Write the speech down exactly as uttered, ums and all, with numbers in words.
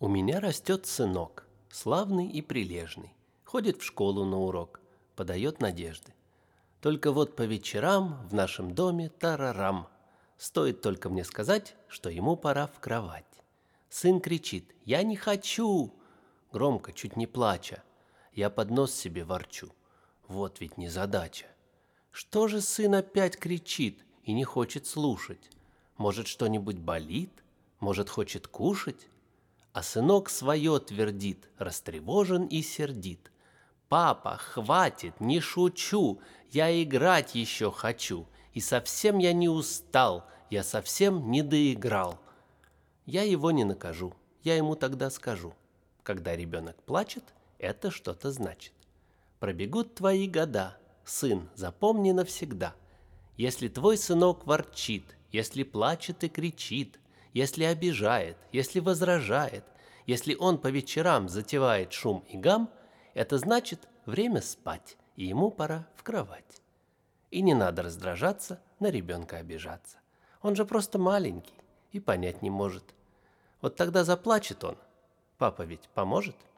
У меня растет сынок, славный и прилежный, ходит в школу на урок, подает надежды. Только вот по вечерам в нашем доме тарарам. Стоит только мне сказать, что ему пора в кровать. Сын кричит: «Я не хочу!» Громко, чуть не плача. Я под нос себе ворчу. Вот ведь незадача. Что же сын опять кричит и не хочет слушать? Может, что-нибудь болит? Может, хочет кушать? А сынок свое твердит, растревожен и сердит. «Папа, хватит, не шучу, я играть еще хочу, и совсем я не устал, я совсем не доиграл». Я его не накажу, я ему тогда скажу: когда ребенок плачет, это что-то значит. Пробегут твои года, сын, запомни навсегда. Если твой сынок ворчит, если плачет и кричит, если обижает, если возражает, если он по вечерам затевает шум и гам, это значит время спать, и ему пора в кровать. И не надо раздражаться, на ребенка обижаться. Он же просто маленький и понять не может. Вот тогда заплачет он. Папа ведь поможет?